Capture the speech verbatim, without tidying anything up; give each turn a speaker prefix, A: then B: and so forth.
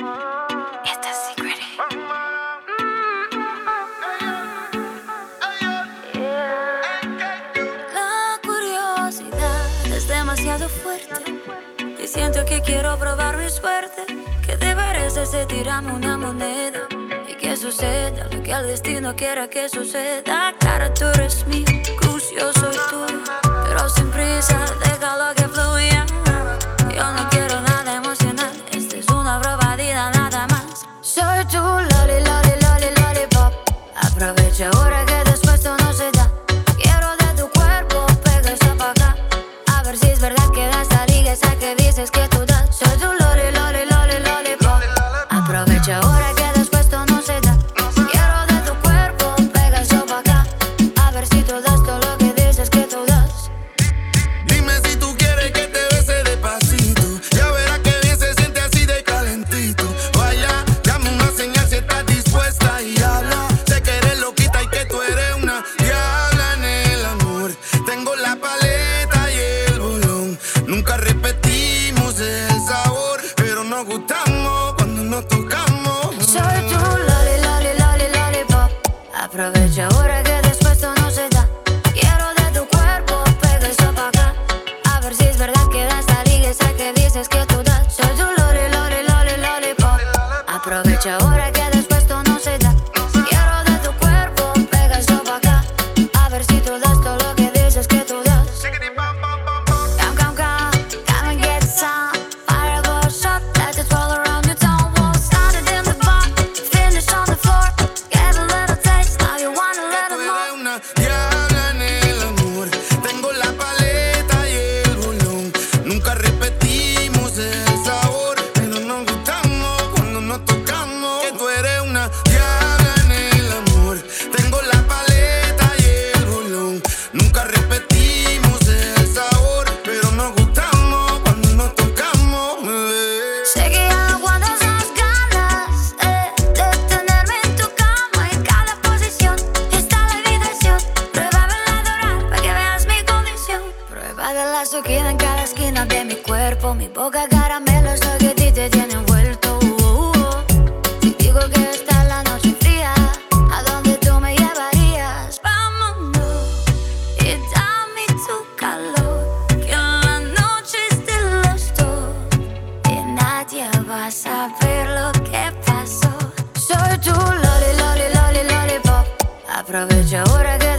A: Esta es Secret. La curiosidad es demasiado fuerte y siento que quiero probar mi suerte. ¿Qué te parece si tiramos una moneda y que suceda lo que el destino quiera que suceda? Cara, tú eres mi cruz, yo soy tuyo, pero sin prisa, déjalo que fluya. Yo no quiero nada emocional, esta es una probadita nada más. Soy tu loli, loli, loli, lollipop. Aprovecha ahora que después todo no se da. Quiero de tu cuerpo, pega eso pa' acá. A ver si es verdad que das la liga esa que dices que tú das. Soy tu loli, loli, loli, lollipop. Aprovecha ahora que después todo no se da. Quiero de tu cuerpo, pega eso pa' acá. A ver si tú das todo lo que dices que tú das.
B: Dime si tú quieres que te bese despacito. Ya verás que bien se siente así de calentito. Vaya, dame una señal si estás dispuesta y habla. Sé que eres loquita y que tú eres una diabla en el amor. Tengo la paleta y el bolón. Nunca repetimos el sabor, pero nos gustamos cuando nos tocamos.
A: Soy tu loli, loli, loli, lollipop. Aprovecha ahora que después todo no se da. Quiero de tu cuerpo, pega eso pa' acá. A ver si es verdad que das la liga esa que dices que tú das. Soy tu loli, loli, loli, lollipop. Aprovecha ahora que después todo no se da. Quiero de tu cuerpo, pega eso pa' acá. A ver si tú das todo lo que dices que tú das. Come, come, come, come and get some. Fireball shot, let it roll around your tongue. Won't start it in the bar, finish on the floor. Get a little taste, now you want a little
B: Tú
A: more.
B: eres una diabla en el amor. Tengo la paleta y el bolón. Nunca repetimos el sabor, pero nos gustamos cuando nos tocamos. Que tú eres una diabla en el amor. Tengo la paleta y el bolón. Nunca repetimos el sabor, pero nos gustamos cuando nos tocamos, bebé.
A: Sé que ya no aguantas las ganas eh, de tenerme en tu cama. En cada posición está la habitación. Prueba a adorar para que veas mi condición. Prueba de la azuquina en cada esquina de mi cuerpo. Mi boca caramelo es lo que a ti te tiene envuelto. Uh, uh, uh. Si digo que está la noche fría, ¿a dónde tú me llevarías? Vámonos y dame tu calor, que la noche es de los dos y nadie va a saber lo que pasó. Soy tu loli, loli, loli, lollipop. Aprovecha ahora que